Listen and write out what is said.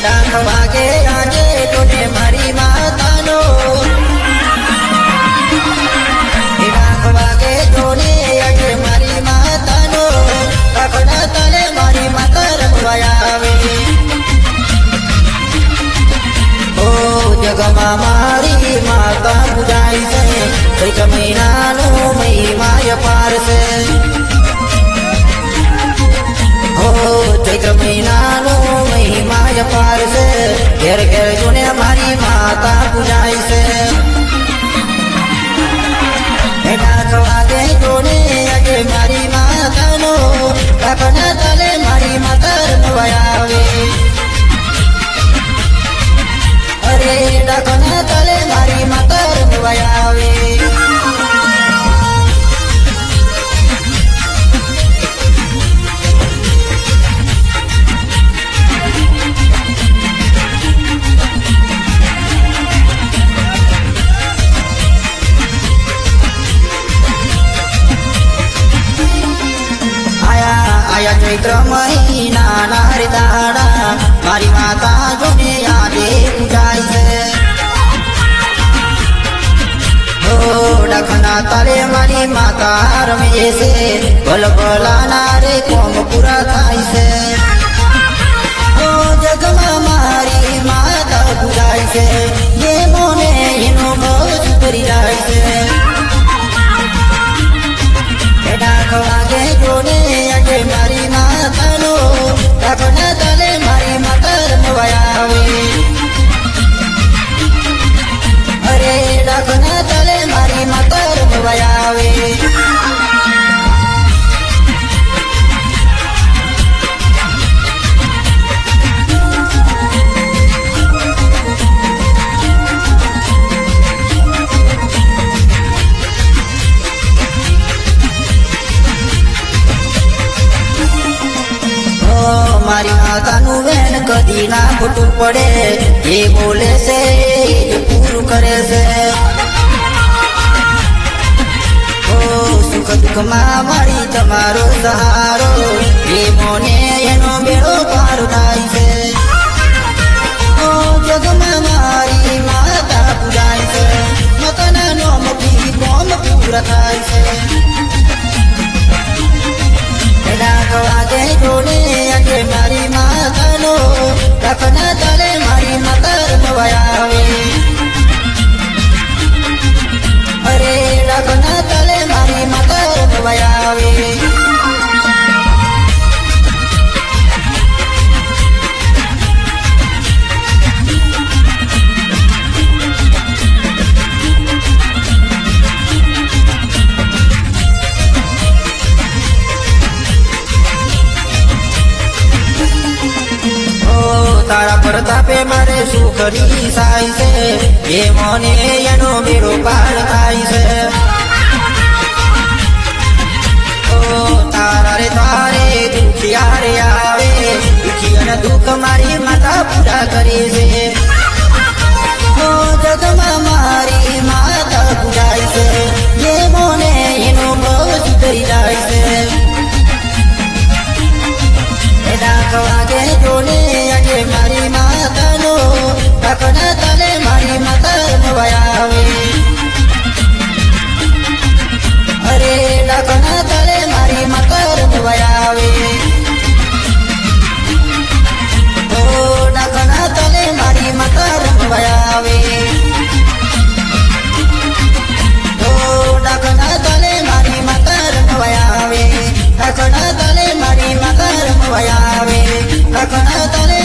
डाक वागे आजे तोने मारी मातानो डाक वागे तोने आजे मारी मातानो काकड़ा तले मारी माता रमवाया आवे ओ जगमा मारी माता पूजाई से एक महीना नो महिमा अपार से हो चैत्र महीना नो महिमा अपार से घेर घेर जोने हमारी माता पूजाई से डाक वागे जोने अगे मारी माता नो काकड़ा तले मारी माता रमवाया आवे अरे डाकना तले मारी माता रमवाया आवे आया चैत्र महीना नारी दाड़ा मारी माता जोने यादे पूजाई से हो डखना तले मारी माता रमे से बल बला नारे कोम पूरा थाई से हो जगमा मारी माता पूजाई से ये मोने इनो बहुत करी जाई से डाक वागे जोने अगे मारी माता नो काकड़ा तले मारी माता रमवाया आवे अरे डाकना तले मारी माता रमवाया आवे मारी माता नु वेन कदी ना फूटू पड़े ये बोले से ये पूरू करे से ओ सुख दुख मां मारी तमारो सहारो ये मोने एनो बेड़ो पार थाई से ओ जगमा मारी माता पूजाई से मतना नो मकी कोम पूरा थाई से डाक वागे जोने अगे मारी माता नो काकड़ा तले मारी माता रमवाया आवे अरे डाकना तले मारी माता रमवाया आवे तारा प्रतापे मारे सुखरी साई से ये मोने एनो मेरो पार थाई से ओ तारा रे तारे दुखिया रे आवे दुखिया दुख मारी माता पूरा करे से ओ जगमा मारी माता पूजाई से ये मोने एनो बहुत करी जाई से डाक वागे जोने अगे मारी माता नो काकड़ा तले मारी माता रमवाया आवे अरे डाकना तले मारी माता रमवाया आवे ओ डाकना तले मारी माता रमवाया आवे ओ डाकना तले मारी माता रमवाया आवे डाकना तले मारी माता रमवाया आवे डाकना तले